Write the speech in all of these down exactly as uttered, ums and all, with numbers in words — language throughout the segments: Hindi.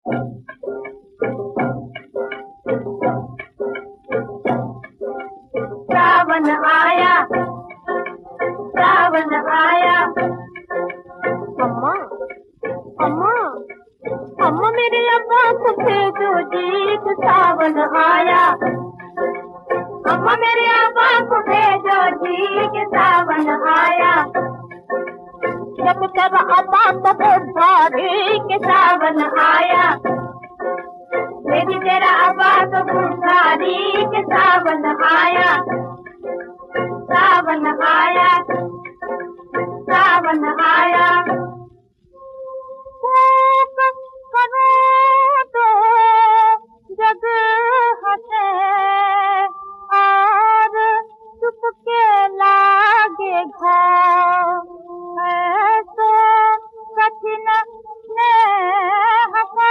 सावन आया, सावन आया। अम्मा, अम्मा, अम्मा मेरे अब्बा को भेजो जी कि सावन आया। अम्मा मेरे अब्बा को भेजो जी कि सावन आया। जब तेरा अब्बा को बुढ़ारी के सावन आया। मेरी तेरा अब्बा को बुढ़ारी के सावन आया। सावन आया, सावन आया। करो तो जग हटे और चुपके लागे घाव। तो कठिन स्नेह का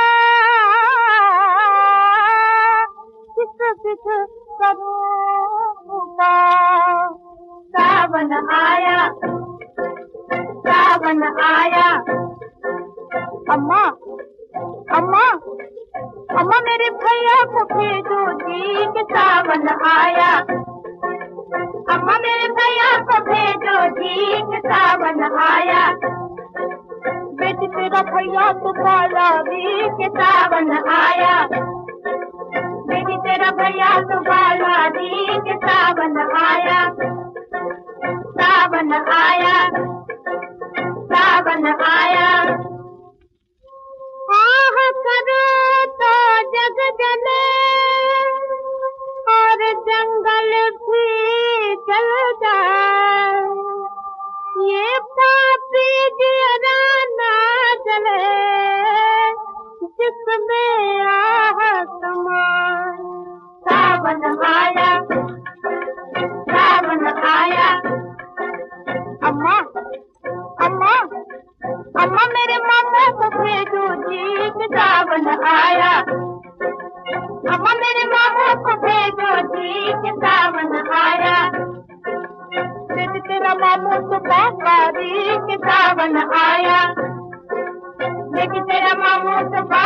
किस किस करूँगा। सावन आया, सावन आया। अम्मा, अम्मा, अम्मा मेरे भैया को भेजो जी कि सावन आया। अम्मा मेरे भैया को भेजो जी कि सावन आया। बेटी तेरा भैया तो बालावी के सावन आया। बेटी तेरा भैया तो बालावी के सावन आया। सावन आया, सावन आया। आह करो तो जग जले और जंगल भी जल जाए। ये पापी जीरा ना जले जिसमें आह समाए। सावन आया, सावन आया। अम्मा, अम्मा, अम्मा मेरे मामा को भेजो जी कि सावन आया। अम्मा मेरे मामा को भेजो जी कि सावन आया। बेटी तेरा मामू तो बाकारी कि सावन आया। बेटी तेरा मामू तो